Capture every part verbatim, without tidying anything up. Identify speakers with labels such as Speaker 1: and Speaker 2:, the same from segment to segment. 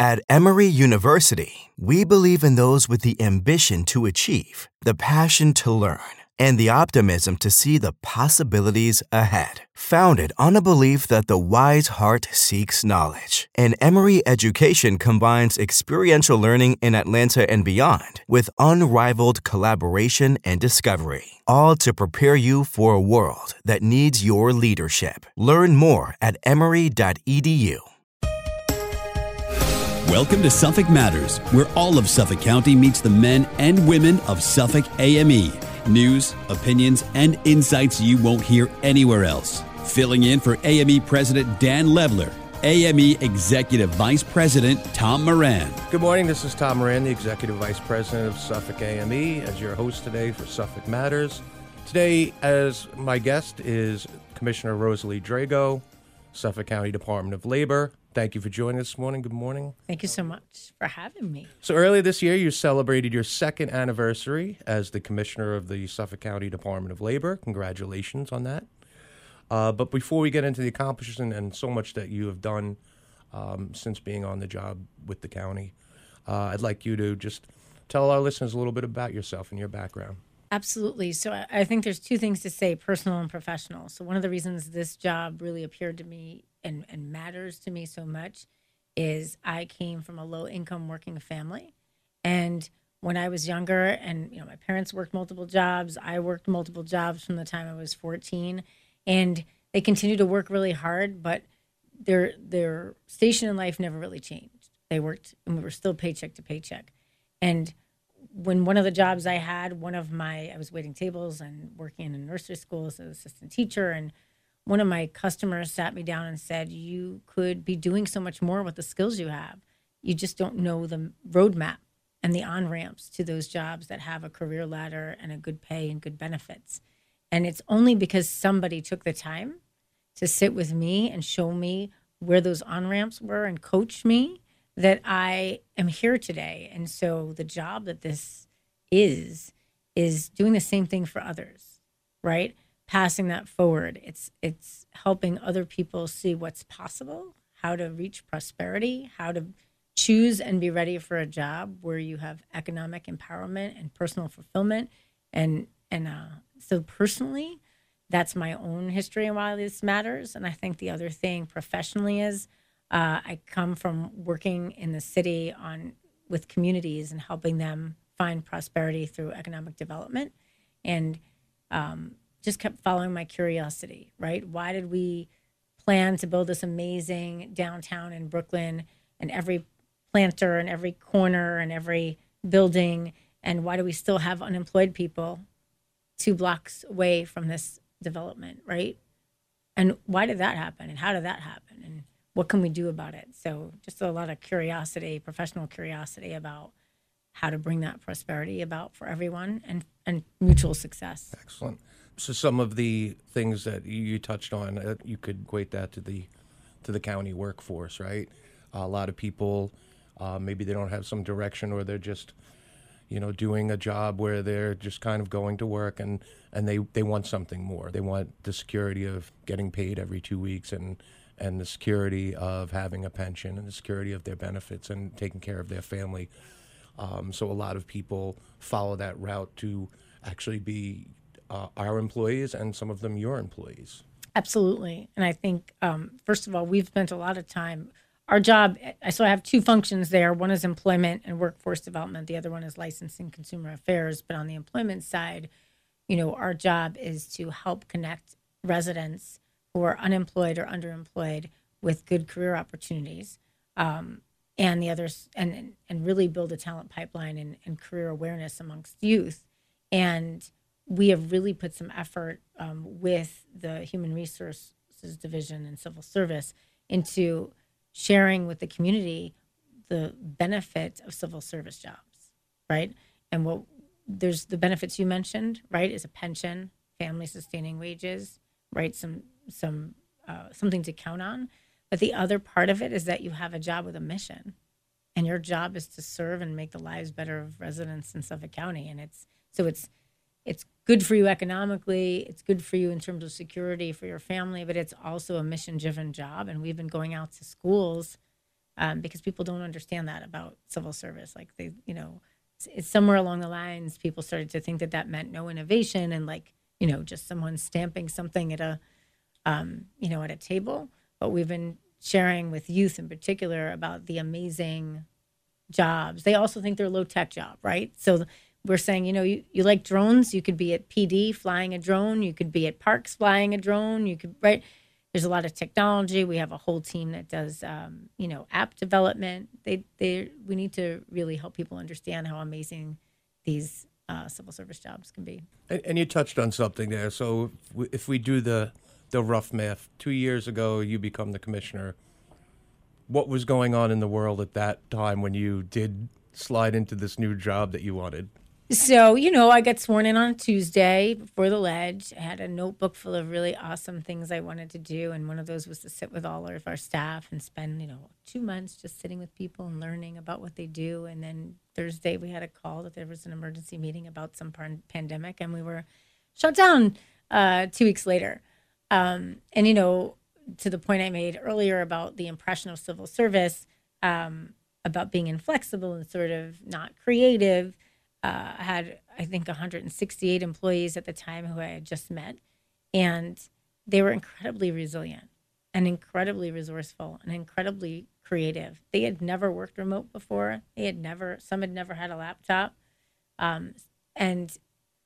Speaker 1: At Emory University, we believe in those with the ambition to achieve, the passion to learn, and the optimism to see the possibilities ahead. Founded on a belief that the wise heart seeks knowledge, and Emory education combines experiential learning in Atlanta and beyond with unrivaled collaboration and discovery, all to prepare you for a world that needs your leadership. Learn more at emory dot e d u.
Speaker 2: Welcome to Suffolk Matters, where all of Suffolk County meets the men and women of Suffolk A M E. News, opinions, and insights you won't hear anywhere else. Filling in for A M E President Dan Levler, A M E Executive Vice President Tom Moran.
Speaker 3: Good morning, this is Tom Moran, the Executive Vice President of Suffolk A M E, as your host today for Suffolk Matters. Today, as my guest, is Commissioner Rosalie Drago, Suffolk County Department of Labor. Thank you for joining us this morning. Good morning.
Speaker 4: Thank you so much for having me.
Speaker 3: So earlier this year, you celebrated your second anniversary as the Commissioner of the Suffolk County Department of Labor. Congratulations on that. Uh, but before we get into the accomplishments and so much that you have done um, since being on the job with the county, uh, I'd like you to just tell our listeners a little bit about yourself and your background.
Speaker 4: Absolutely. So I, I think there's two things to say, personal and professional. So one of the reasons this job really appeared to me and, and matters to me so much is I came from a low-income working family. And when I was younger and, you know, my parents worked multiple jobs, I worked multiple jobs from the time I was fourteen. And they continued to work really hard, but their their station in life never really changed. They worked, and we were still paycheck to paycheck. And when one of the jobs I had, one of my, I was waiting tables and working in a nursery school as an assistant teacher, and one of my customers sat me down and said, you could be doing so much more with the skills you have. You just don't know the roadmap and the on-ramps to those jobs that have a career ladder and a good pay and good benefits. And it's only because somebody took the time to sit with me and show me where those on-ramps were and coach me that I am here today. And so the job that this is, is doing the same thing for others, right? Passing that forward. It's it's helping other people see what's possible, how to reach prosperity, how to choose and be ready for a job where you have economic empowerment and personal fulfillment. And and uh, so personally, that's my own history and why this matters. And I think the other thing professionally is uh, I come from working in the city on with communities and helping them find prosperity through economic development. And um, just kept following my curiosity, right? Why did we plan to build this amazing downtown in Brooklyn and every planter and every corner and every building? And why do we still have unemployed people two blocks away from this development, right? And why did that happen? And how did that happen? And what can we do about it? So just a lot of curiosity, professional curiosity about how to bring that prosperity about for everyone and, and mutual success.
Speaker 3: Excellent. So some of the things that you, you touched on, uh, you could equate that to the to the county workforce, right? Uh, a lot of people, uh, maybe they don't have some direction, or they're just, you know, doing a job where they're just kind of going to work and, and they, they want something more. They want the security of getting paid every two weeks and, and the security of having a pension and the security of their benefits and taking care of their family. Um, so a lot of people follow that route to actually be Uh, our employees and some of them your employees.
Speaker 4: Absolutely. And I think, um, first of all, we've spent a lot of time. Our job, so I have two functions there. One is employment and workforce development. The other one is licensing consumer affairs. But on the employment side, you know, our job is to help connect residents who are unemployed or underemployed with good career opportunities. Um, and the others, and, and really build a talent pipeline and, and career awareness amongst youth. And we have really put some effort um, with the Human Resources Division and Civil Service into sharing with the community the benefit of civil service jobs, right? And what there's the benefits you mentioned, right, is a pension, family sustaining wages, right, some some uh, something to count on. But the other part of it is that you have a job with a mission, and your job is to serve and make the lives better of residents in Suffolk County. And it's so it's it's good for you economically. It's good for you in terms of security for your family, but it's also a mission-driven job. And we've been going out to schools um, because people don't understand that about civil service. Like they, you know, it's, it's somewhere along the lines, people started to think that that meant no innovation and like, you know, just someone stamping something at a, um, you know, at a table. But we've been sharing with youth in particular about the amazing jobs. They also think they're low tech job, right? So we're saying, you know, you, you like drones, you could be at P D flying a drone, you could be at parks flying a drone, you could, right? There's a lot of technology. We have a whole team that does, um, you know, app development. They, they, we need to really help people understand how amazing these uh, civil service jobs can be.
Speaker 3: And, and you touched on something there. So if we, if we do the the rough math, two years ago you become the commissioner. What was going on in the world at that time when you did slide into this new job that you wanted?
Speaker 4: So, you know, I got sworn in on a Tuesday before the ledge. I had a notebook full of really awesome things I wanted to do. And one of those was to sit with all of our staff and spend, you know, two months just sitting with people and learning about what they do. And then Thursday we had a call that there was an emergency meeting about some pan- pandemic and we were shut down uh, two weeks later. Um, and, you know, to the point I made earlier about the impression of civil service, um, about being inflexible and sort of not creative, Uh, I had, I think, one hundred sixty-eight employees at the time who I had just met, and they were incredibly resilient and incredibly resourceful and incredibly creative. They had never worked remote before. They had never, some had never had a laptop. Um, and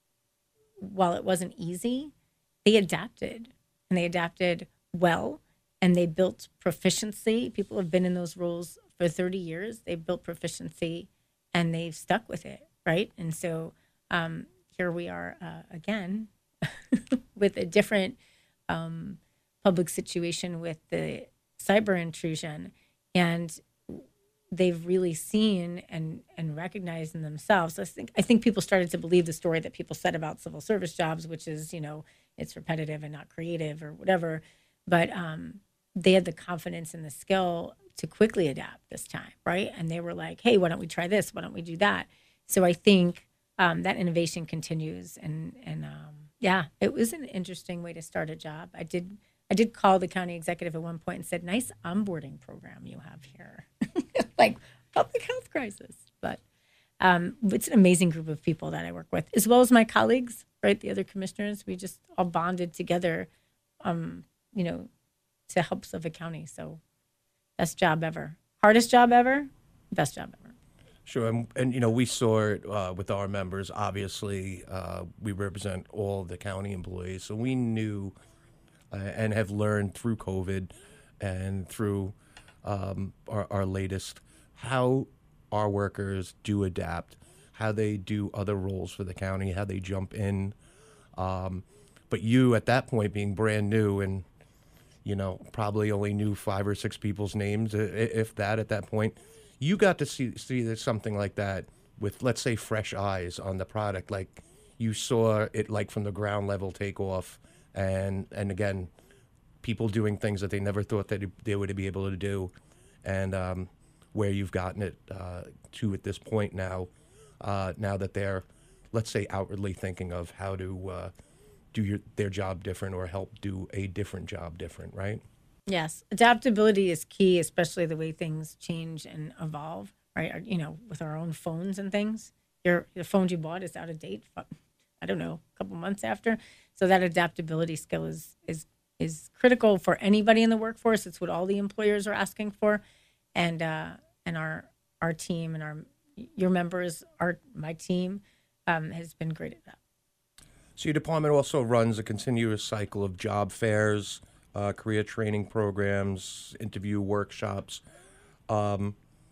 Speaker 4: while it wasn't easy, they adapted, and they adapted well, and they built proficiency. People have been in those roles for thirty years. They've built proficiency, and they've stuck with it. Right. And so um, here we are uh, again with a different um, public situation with the cyber intrusion. And they've really seen and, and recognized in themselves. I think, I think people started to believe the story that people said about civil service jobs, which is, you know, it's repetitive and not creative or whatever. But um, they had the confidence and the skill to quickly adapt this time. Right. And they were like, hey, why don't we try this? Why don't we do that? So I think um, that innovation continues, and and um, yeah, it was an interesting way to start a job. I did I did call the county executive at one point and said, "Nice onboarding program you have here," like public health crisis. But um, it's an amazing group of people that I work with, as well as my colleagues, right? The other commissioners, we just all bonded together, um, you know, to help Suffolk County. So best job ever, hardest job ever, best job ever.
Speaker 3: Sure, and, and you know, we saw it uh, with our members. Obviously, uh, we represent all the county employees, so we knew uh, and have learned through COVID and through um, our, our latest how our workers do adapt, how they do other roles for the county, how they jump in. Um, but you, at that point, being brand new and you know probably only knew five or six people's names, if that, at that point. You got to see see something like that with, let's say, fresh eyes on the product. Like you saw it like from the ground level take off, and and again, people doing things that they never thought that they would be able to do, and um, where you've gotten it uh, to at this point now, uh, now that they're, let's say, outwardly thinking of how to uh, do your, their job different or help do a different job different, right?
Speaker 4: Yes, adaptability is key, especially the way things change and evolve, right? You know, with our own phones and things. Your the phone you bought is out of date, I don't know, a couple months after. So that adaptability skill is is is critical for anybody in the workforce. It's what all the employers are asking for. And uh, and our our team and our your members, our my team um, has been great at that.
Speaker 3: So your department also runs a continuous cycle of job fairs, Uh, career training programs, interview workshops. Um,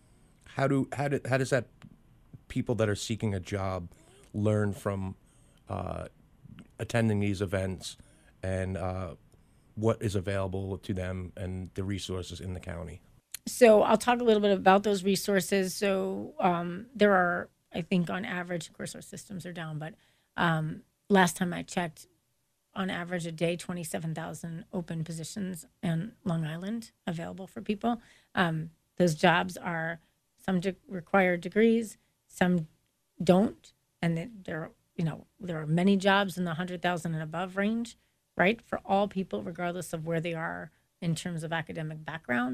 Speaker 3: how do how do how does that people that are seeking a job learn from uh, attending these events, and uh, what is available to them and the resources in the county?
Speaker 4: So I'll talk a little bit about those resources. So um, there are, I think, on average, of course, our systems are down, but um, last time I checked, on average a day, twenty-seven thousand open positions in Long Island available for people. Um, those jobs are, some de- require degrees, some don't. And that there, you know, there are many jobs in the one hundred thousand and above range, right? For all people, regardless of where they are in terms of academic background.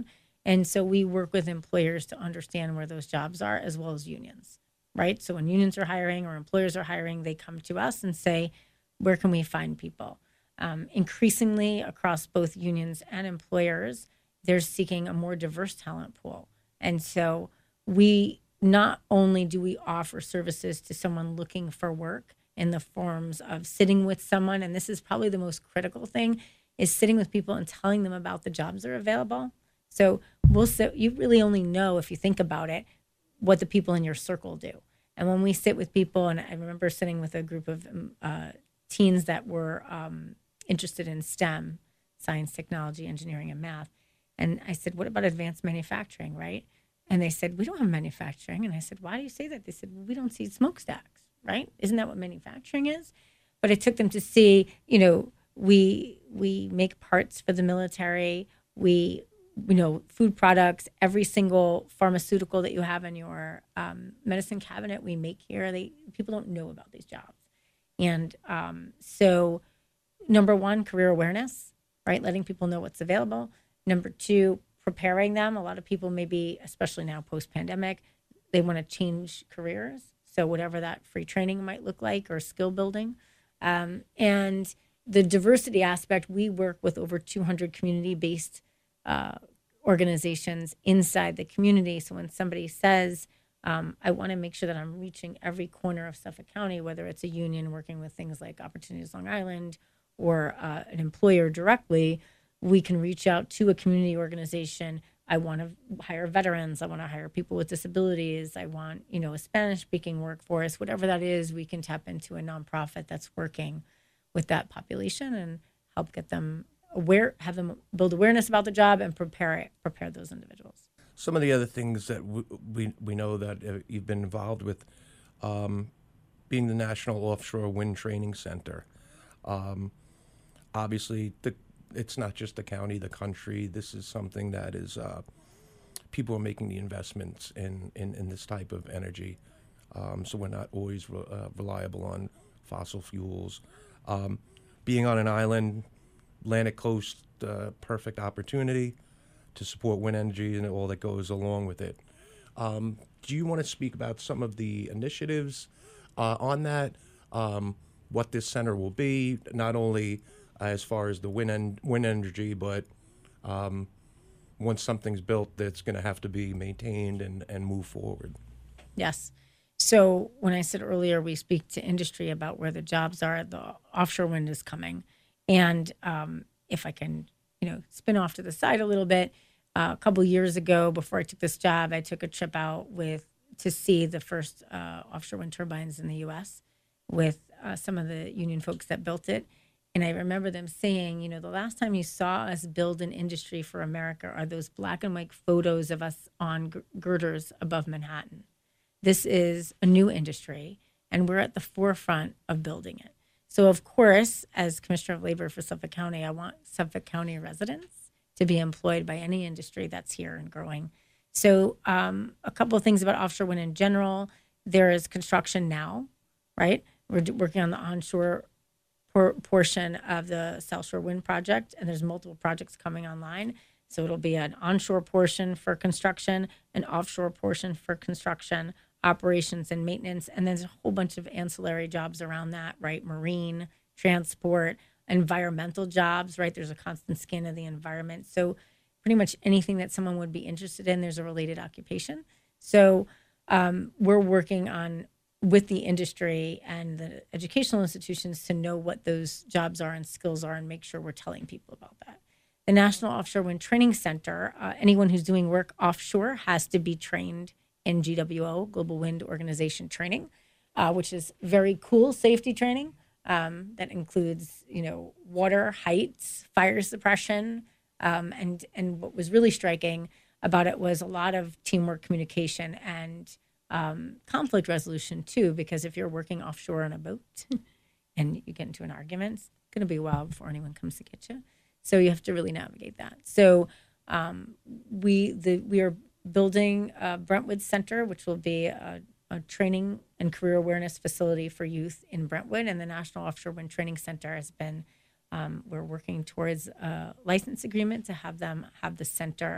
Speaker 4: And so we work with employers to understand where those jobs are, as well as unions, right? So when unions are hiring or employers are hiring, they come to us and say, where can we find people? Um, increasingly across both unions and employers, they're seeking a more diverse talent pool. And so we not only do we offer services to someone looking for work in the forms of sitting with someone, and this is probably the most critical thing, is sitting with people and telling them about the jobs that are available. So we'll sit, you really only know, if you think about it, what the people in your circle do. And when we sit with people, and I remember sitting with a group of um, uh, teens that were um, interested in STEM, science, technology, engineering, and math. And I said, what about advanced manufacturing, right? And they said, we don't have manufacturing. And I said, why do you say that? They said, well, we don't see smokestacks, right? Isn't that what manufacturing is? But I took them to see, you know, we we make parts for the military. We, you know, food products, every single pharmaceutical that you have in your um, medicine cabinet, we make here. They people don't know about these jobs. And um, so number one, career awareness, right? Letting people know what's available. Number two, preparing them. A lot of people, maybe, especially now post-pandemic, they want to change careers. So whatever that free training might look like or skill building. Um, and the diversity aspect, we work with over two hundred community-based uh, organizations inside the community. So when somebody says, um, I want to make sure that I'm reaching every corner of Suffolk County, whether it's a union working with things like Opportunities Long Island or uh, an employer directly, we can reach out to a community organization. I want to hire veterans. I want to hire people with disabilities. I want, you know, a Spanish-speaking workforce. Whatever that is, we can tap into a nonprofit that's working with that population and help get them aware, have them build awareness about the job and prepare it, prepare those individuals.
Speaker 3: Some of the other things that we we, we know that uh, you've been involved with, um, being the National Offshore Wind Training Center. Um, obviously, the it's not just the county, the country. This is something that is, uh, people are making the investments in, in, in this type of energy. Um, so we're not always re- uh, reliable on fossil fuels. Um, being on an island, Atlantic coast, uh, perfect opportunity to support wind energy and all that goes along with it. Um, do you want to speak about some of the initiatives uh, on that? Um, what this center will be, not only as far as the wind en- wind energy, but um, once something's built, that's going to have to be maintained and, and move forward.
Speaker 4: Yes. So when I said earlier, we speak to industry about where the jobs are, the offshore wind is coming. And um, if I can, you know, spin off to the side a little bit, uh, a couple years ago, before I took this job, I took a trip out with to see the first uh, offshore wind turbines in the U S with uh, some of the union folks that built it. And I remember them saying, you know, the last time you saw us build an industry for America are those black and white photos of us on g- girders above Manhattan. This is a new industry, and we're at the forefront of building it. So, of course, as Commissioner of Labor for Suffolk County, I want Suffolk County residents to be employed by any industry that's here and growing. So um, a couple of things about offshore wind in general. There is construction now, right? We're d- working on the onshore por- portion of the South Shore Wind Project, and there's multiple projects coming online. So it'll be an onshore portion for construction, an offshore portion for construction, operations and maintenance, and there's a whole bunch of ancillary jobs around that, right? Marine, transport, environmental jobs, right? There's a constant scan of the environment. So pretty much anything that someone would be interested in, there's a related occupation. So um, we're working on with the industry and the educational institutions to know what those jobs are and skills are and make sure we're telling people about that. The National Offshore Wind Training Center, uh, anyone who's doing work offshore has to be trained in G W O, Global Wind Organization Training, uh, which is very cool safety training um, that includes, you know, water, heights, fire suppression, um, and and what was really striking about it was a lot of teamwork, communication, and um, conflict resolution too. Because if you're working offshore on a boat and you get into an argument, it's going to be a while before anyone comes to get you. So you have to really navigate that. So um, we the we are building a Brentwood Center, which will be a, a training and career awareness facility for youth in Brentwood. And the National Offshore Wind Training Center has been, um, we're working towards a license agreement to have them have the center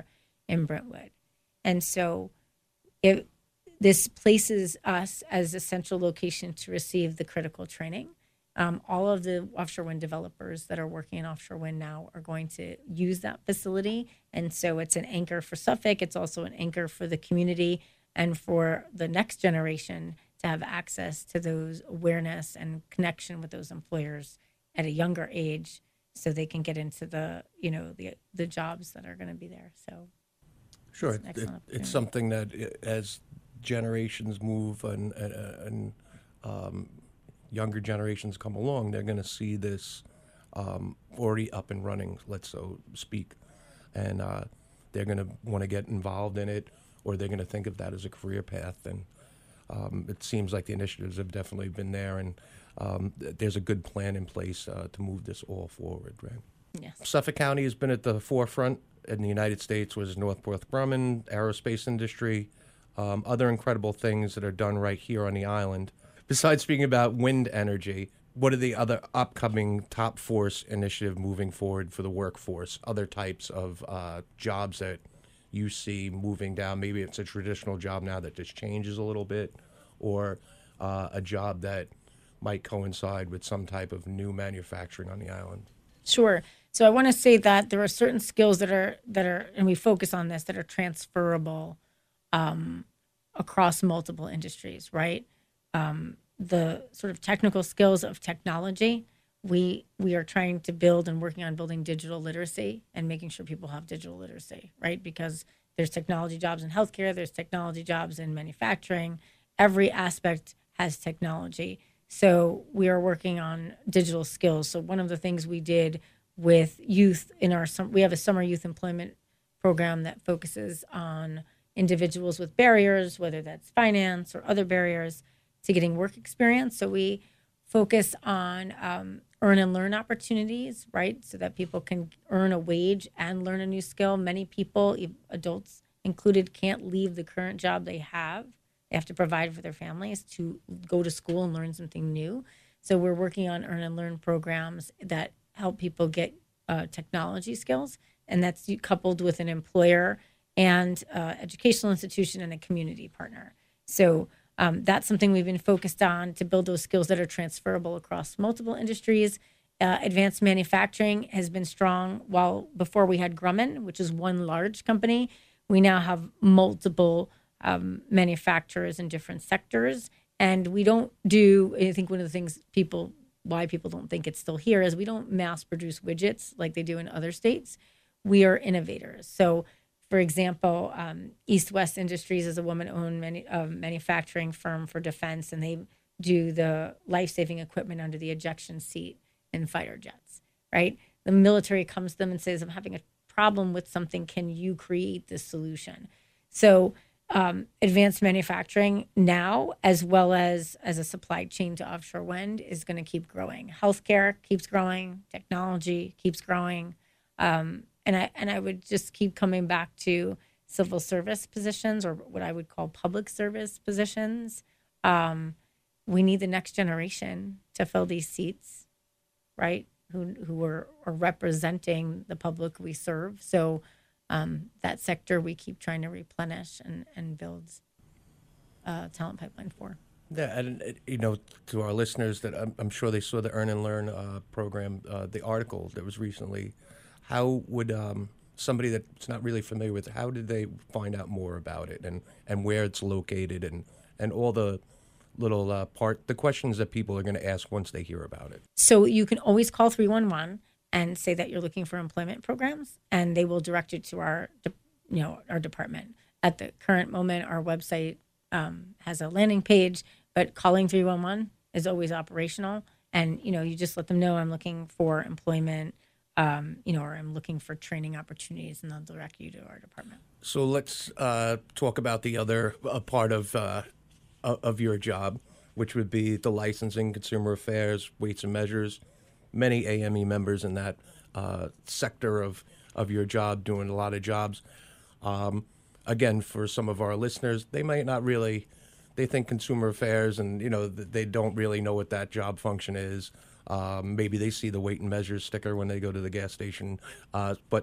Speaker 4: in Brentwood. And so it, this places us as a central location to receive the critical training. Um, all of the offshore wind developers that are working in offshore wind now are going to use that facility. And so it's an anchor for Suffolk. It's also an anchor for the community and for the next generation to have access to those awareness and connection with those employers at a younger age, so they can get into the, you know, the the jobs that are going to be there. So,
Speaker 3: sure,
Speaker 4: it's,
Speaker 3: it, it's something that uh, as generations move and and, and um, younger generations come along, they're going to see this um, already up and running, let's so speak, and uh, they're going to want to get involved in it, or they're going to think of that as a career path. And um, it seems like the initiatives have definitely been there, and um, th- there's a good plan in place uh, to move this all forward, right?
Speaker 4: Yes.
Speaker 3: Suffolk County has been at the forefront in the United States was Northrop Grumman, aerospace industry, um, other incredible things that are done right here on the island. Besides speaking about wind energy, what are the other upcoming top force initiative moving forward for the workforce? Other types of uh, jobs that you see moving down? Maybe it's a traditional job now that just changes a little bit, or uh, a job that might coincide with some type of new manufacturing on the island.
Speaker 4: Sure. So I want to say that there are certain skills that are that are, and we focus on this, that are transferable um, across multiple industries, right? Um, the sort of technical skills of technology, we we are trying to build and working on building digital literacy and making sure people have digital literacy, right? Because there's technology jobs in healthcare, there's technology jobs in manufacturing. Every aspect has technology. So we are working on digital skills. So one of the things we did with youth in our sum, we have a summer youth employment program that focuses on individuals with barriers, whether that's finance or other barriers, to getting work experience. So we focus on um, earn and learn opportunities, right? So that people can earn a wage and learn a new skill. Many people, adults included, can't leave the current job they have. They have to provide for their families to go to school and learn something new. So we're working on earn and learn programs that help people get uh, technology skills. And that's coupled with an employer and uh, educational institution and a community partner. So Um, that's something we've been focused on to build those skills that are transferable across multiple industries. Uh, advanced manufacturing has been strong. While before we had Grumman, which is one large company, we now have multiple um, manufacturers in different sectors. And we don't do, I think one of the things people, why people don't think it's still here is we don't mass produce widgets like they do in other states. We are innovators. So for example, um, East West Industries is a woman-owned manu- uh, manufacturing firm for defense, and they do the life-saving equipment under the ejection seat in fighter jets, right? The military comes to them and says, I'm having a problem with something. Can you create this solution? So um, advanced manufacturing now, as well as, as a supply chain to offshore wind, is going to keep growing. Healthcare keeps growing. Technology keeps growing. Um, And I and I would just keep coming back to civil service positions, or what I would call public service positions. Um, we need the next generation to fill these seats, right? Who who are, are representing the public we serve. So um, that sector we keep trying to replenish and and build a talent pipeline for.
Speaker 3: Yeah, and uh, you know, to our listeners, that I'm, I'm sure they saw the Earn and Learn uh, program, uh, the article that was recently. How would um, somebody that's not really familiar with it, how did they find out more about it, and, and where it's located, and, and all the little uh, part, the questions that people are going to ask once they hear about it?
Speaker 4: So you can always call three one one and say that you're looking for employment programs, and they will direct you to our, you know, our department. At the current moment, our website um, has a landing page, but calling three one one is always operational. And, you know, you just let them know I'm looking for employment, Um, you know, or I'm looking for training opportunities, and they'll direct you to our department.
Speaker 3: So let's uh, talk about the other uh, part of uh, of your job, which would be the licensing, consumer affairs, weights and measures. Many A M E members in that uh, sector of, of your job doing a lot of jobs. Um, again, for some of our listeners, they might not really, they think consumer affairs and, you know, they don't really know what that job function is. Um, maybe they see the weight and measure sticker when they go to the gas station. Uh, but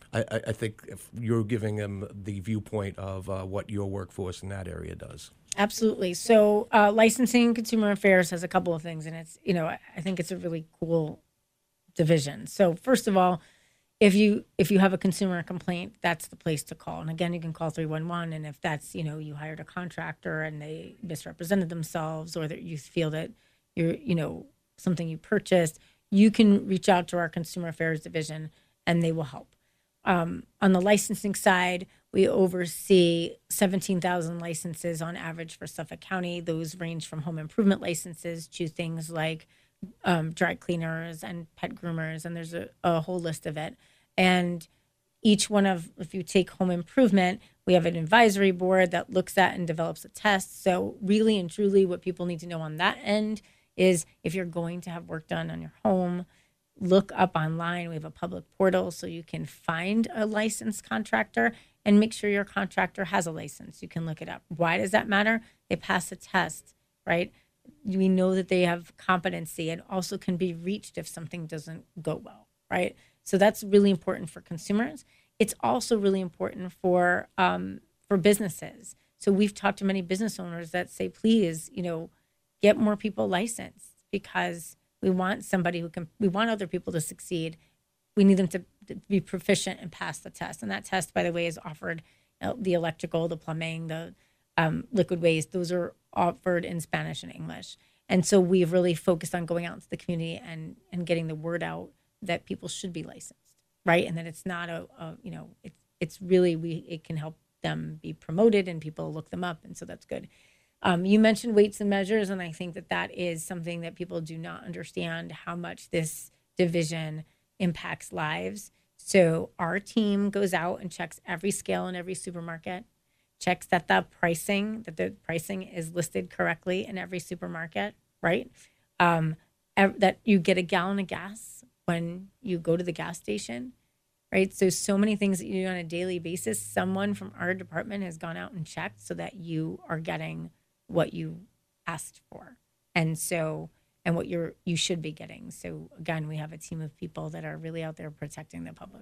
Speaker 3: I, I, I think if you're giving them the viewpoint of uh, what your workforce in that area does.
Speaker 4: Absolutely. So uh, licensing consumer affairs has a couple of things, and it's, you know, I I think it's a really cool division. So first of all, if you if you have a consumer complaint, that's the place to call. And again, you can call three one one. And if that's, you know, you hired a contractor and they misrepresented themselves, or that you feel that you're, you know, something you purchased, you can reach out to our consumer affairs division and they will help. Um, on the licensing side, we oversee seventeen thousand licenses on average for Suffolk County. Those range from home improvement licenses to things like um, dry cleaners and pet groomers, and there's a, a whole list of it. And each one of, if you take home improvement, we have an advisory board that looks at and develops a test. So really and truly what people need to know on that end is if you're going to have work done on your home, look up online. We have a public portal so you can find a licensed contractor and make sure your contractor has a license. You can look it up. Why does that matter? They pass a test, right? We know that they have competency and also can be reached if something doesn't go well, right? So that's really important for consumers. It's also really important for um, for businesses. So we've talked to many business owners that say, please, you know, get more people licensed, because we want somebody who can, we want other people to succeed. We need them to, to be proficient and pass the test. And that test, by the way, is offered, you know, the electrical, the plumbing, the um, liquid waste. Those are offered in Spanish and English. And so we've really focused on going out into the community and, and getting the word out that people should be licensed, right? And that it's not a, a you know, it's, it's really, we, it can help them be promoted and people look them up. And so that's good. Um, you mentioned weights and measures, and I think that that is something that people do not understand how much this division impacts lives. So our team goes out and checks every scale in every supermarket, checks that the pricing, that the pricing is listed correctly in every supermarket, right? Um, ev- that you get a gallon of gas when you go to the gas station, right? So, so many things that you do on a daily basis, someone from our department has gone out and checked so that you are getting what you asked for. And so, and what you're, you should be getting. So again, we have a team of people that are really out there protecting the public.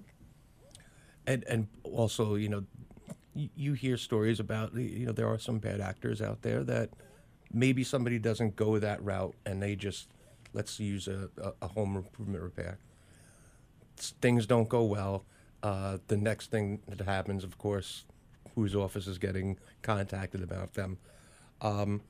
Speaker 3: And and also, you know, you, you hear stories about, you know, there are some bad actors out there that maybe somebody doesn't go that route and they just, let's use a, a, a home improvement repair. Things don't go well. Uh, the next thing that happens, of course, whose office is getting contacted about them. Um,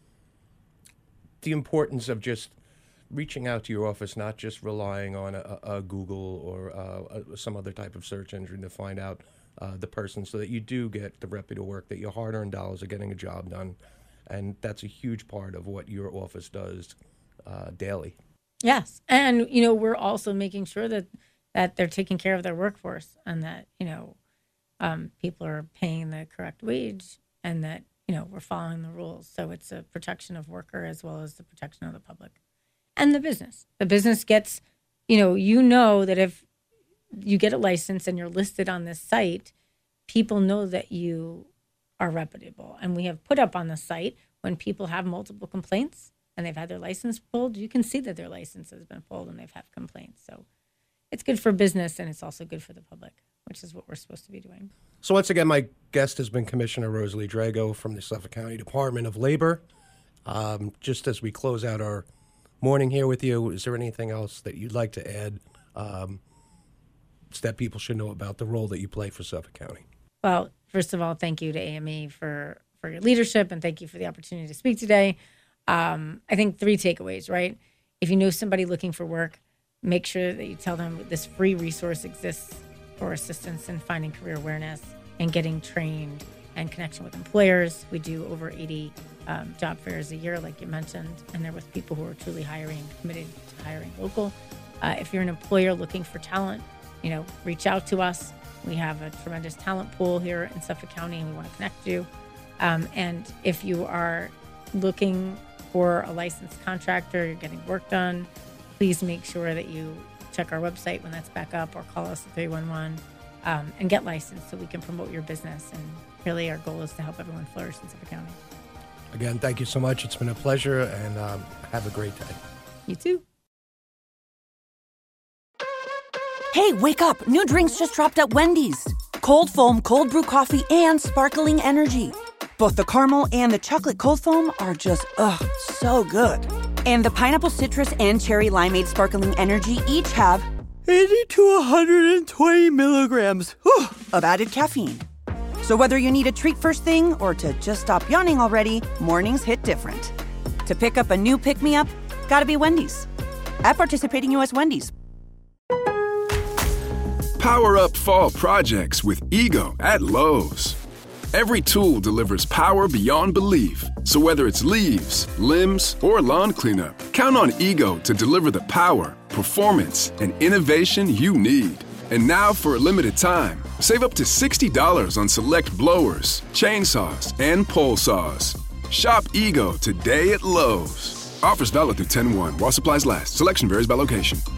Speaker 3: the importance of just reaching out to your office, not just relying on a, a Google or uh, a, some other type of search engine to find out uh, the person, so that you do get the reputable work, that your hard-earned dollars are getting a job done. And that's a huge part of what your office does uh, daily.
Speaker 4: Yes. And, you know, we're also making sure that, that they're taking care of their workforce, and that, you know, um, people are paying the correct wage, and that, you know, we're following the rules. So it's a protection of worker as well as the protection of the public and the business. The business gets, you know, you know that if you get a license and you're listed on this site, people know that you are reputable. And we have put up on the site, when people have multiple complaints and they've had their license pulled, you can see that their license has been pulled and they've had complaints. So it's good for business, and it's also good for the public, which is what we're supposed to be doing.
Speaker 3: So once again, my guest has been Commissioner Rosalie Drago from the Suffolk County Department of Labor. Um, just as we close out our morning here with you, is there anything else that you'd like to add um, that people should know about the role that you play for Suffolk County?
Speaker 4: Well, first of all, thank you to A M E for, for your leadership, and thank you for the opportunity to speak today. Um, I think three takeaways, right? If you know somebody looking for work, make sure that you tell them this free resource exists for assistance in finding career awareness and getting trained and connection with employers. We do over eighty um, job fairs a year, like you mentioned, and they're with people who are truly hiring, committed to hiring local. Uh, if you're an employer looking for talent, you know, reach out to us. We have a tremendous talent pool here in Suffolk County, and we want to connect you. Um, and if you are looking for a licensed contractor, you're getting work done, please make sure that you check our website when that's back up, or call us at three one one um, and get licensed so we can promote your business. And really our goal is to help everyone flourish in Suffolk County.
Speaker 3: Again, thank you so much. It's been a pleasure, and um, have a great day.
Speaker 4: You too.
Speaker 5: Hey, wake up. New drinks just dropped at Wendy's. Cold foam, cold brew coffee, and sparkling energy. Both the caramel and the chocolate cold foam are just, ugh, so good. And the pineapple citrus and cherry limeade sparkling energy each have eighty to one hundred twenty milligrams whew, of added caffeine. So whether you need a treat first thing or to just stop yawning already, mornings hit different. To pick up a new pick-me-up, gotta be Wendy's. At participating U S Wendy's.
Speaker 6: Power up fall projects with Ego at Lowe's. Every tool delivers power beyond belief. So whether it's leaves, limbs, or lawn cleanup, count on Ego to deliver the power, performance, and innovation you need. And now for a limited time, save up to sixty dollars on select blowers, chainsaws, and pole saws. Shop Ego today at Lowe's. Offers valid through ten one while supplies last. Selection varies by location.